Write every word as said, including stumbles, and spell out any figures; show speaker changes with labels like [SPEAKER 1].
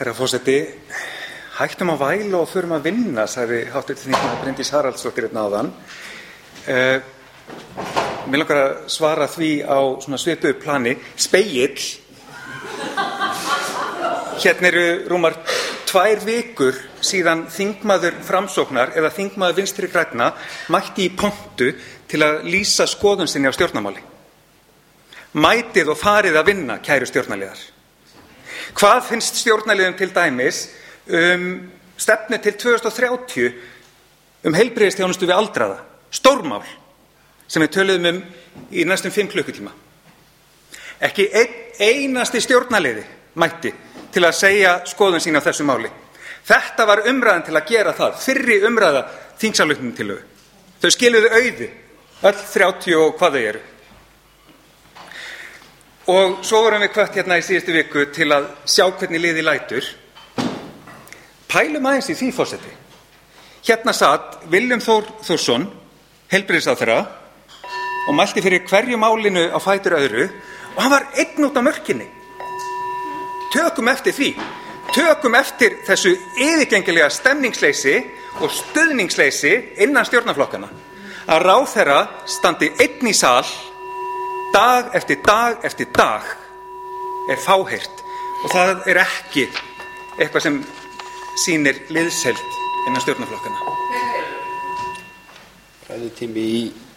[SPEAKER 1] Herra forseti, hættum að væla og förum að vinna, sagði háttvirtur þingmaður Bryndís Haraldsdóttir hérna áðan. Uh, Mér langar að svara því á svona svipuðu plani. Spegill. Hérna eru rúmar tvær vikur síðan þingmaður Framsóknar eða þingmaður Vinstri grænna mætti í pontu til að lýsa skoðun sinni á stjórnarmáli. Mætið og farið að vinna, kæru stjórnarliðar. Hvað finnst stjórnarliðum til dæmis um stefnu til tvö þúsund og þrjátíu um heilbrigðisþjónustu við aldraða? Stórmál sem við töluðum um í næstum fimm klukkutíma. Ekki ein, einasti stjórnarliði mætti til að segja skoðun sína á þessu máli. Þetta var umræðan til að gera það, fyrri umræða þingsályktunartillögu. Þau skiluðu auði, öll þrjátíu og hvað þau eru. Og svo vorum við hvött hérna í síðustu viku til að sjá hvernig liðið lætur. Pælum aðeins í því, forseti. Hérna satt Willum Þór Þórsson, heilbrigðisráðherra, og mælti fyrir hverju málinu á fætur öðru og hann var einn út á mörkinni. Tökum eftir því. Tökum eftir þessu yfirgengilega stemningsleysi og stuðningsleysi innan stjórnarflokkana. Að ráðherra standi einn í sal dag eftir dag eftir dag er fáheyrt og það er ekki eitthvað sem sýnir liðsheild innan stjórnarflokkana.
[SPEAKER 2] Ræðutími í